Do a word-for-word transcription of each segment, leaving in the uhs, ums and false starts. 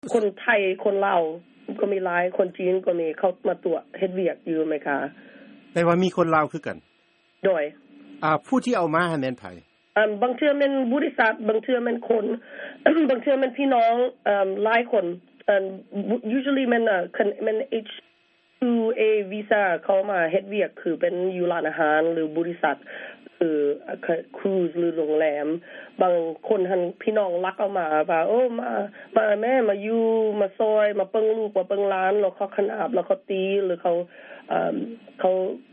คนไทยคนลาวก็มีหลายคนจีนก็มีเข้ามาตัวเฮ็ดเวียกอยู่ไหมคะแต่ว่ามีคนลาวคือกันโดยอ่าผู้ที่เอามาให้แม่นไผอ่าบางเทื่อแม่นบริษัทบางเทื่อแม่นคน บางเทื่อแม่นพี่น้องอ่าหลายคนอ่า usually แม่นอ่ะแม่น เอช ทู เอ visa เข้ามาเฮ็ดเวียกคือเป็นอยู่ร้านอาหารหรือบริษัทคือครูซหรือโรงแรมบางคนท่านพี่น้องรักเอามาว่าโอ้มามาแม่มาอยู่มาซอยมาเปิ้งลูกมาเปิ้งหลานแล้วเขาขนาบแล้วเขาตีหรือเขาเอ่อเขา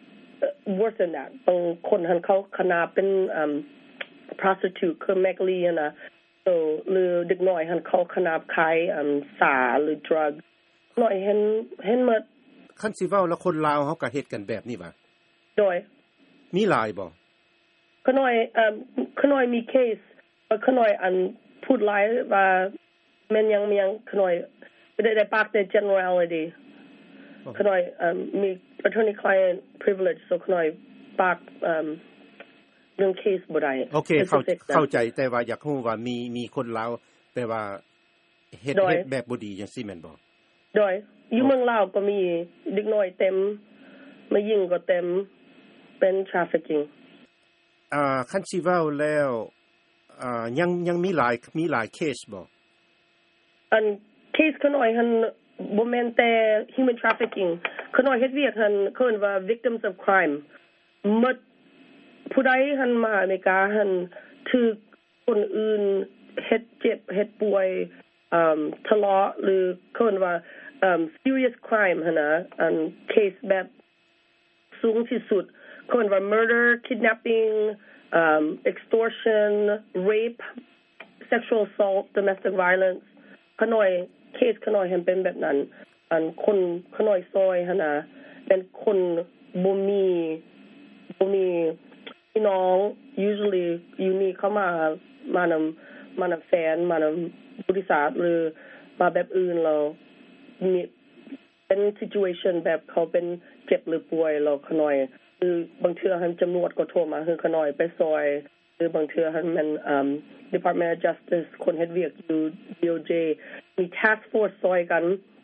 worse than that บางคนท่านเขาขนาบเป็นอ่า prostitute คือแมกลีนะ so หรือเด็กน้อยท่านเขาขนาบขายอ่าสาหรือ drug น้อยเห็นเห็นหมดคันสิเว้าแล้วคนลาวเฮาก็เฮ็ดกันแบบนี้บ่โดยมีหลายบ่ขน้อยเอ่อขน้อยมีเคสขน้อยอันพูดหลายว่าแม่นยังยังขน้อยได้ได้ปากแต่ generality ขน้อยเอ่อมี attorney client privilege so ขน้อยปากเอ่อเรื่องเคสบ่ได้โอเคเข้าเข้าใจแต่ว่าอยากรู้ว่ามีมีคนลาวแต่ว่าเฮ็ดเฮ็ดแบบบ่ดีจังซี่แม่นบ่โดยอยู่เมืองลาวก็มีเด็กน้อยเต็มมายิงก็เต็มเป็น trafficking อ่าคันสิเว้าแล้วอ่ายังยังมีหลายมีหลายเคสบ่อันเคสขน้อยหั่นบ่แม่นแต่ human trafficking ขน้อยเฮ็ดเวียกหั่นเคิ้นว่า victims of crime หมดผู้ใดหั่นมาอเมริกาหั่นถูกคนอื่นเฮ็ดเจ็บเฮ็ดป่วยอ่าทะเลาะหรือเคิ้นว่าอ่า serious crime หั่นน่ะอันเคสแบบสูงที่สุดเคิ้นว่า murder kidnapping um extortion rape sexual assault domestic violence ขน้อยเคสขน้อยเห็นเป็นแบบนั้นอันคนขน้อยซอยหั่นน่ะเป็นคนบ่มีบ่มีพี่น้อง usually อยู่นี่เข้ามามานำมานำแฟนมานำบริษัทหรือมาแบบอื่นเรามีเป็น situation แบบเขาเป็นเจ็บหรือป่วยเราขน้อยคือบางเทื่อหั่นจำนวนก็โทรมาคือขน้อยไปซอยหรือบางเทื่อหั่นมันอ่า Department of Justice คนเฮ็ดเวียกอยู่ ดี โอ เจ มี task force ซอยกัน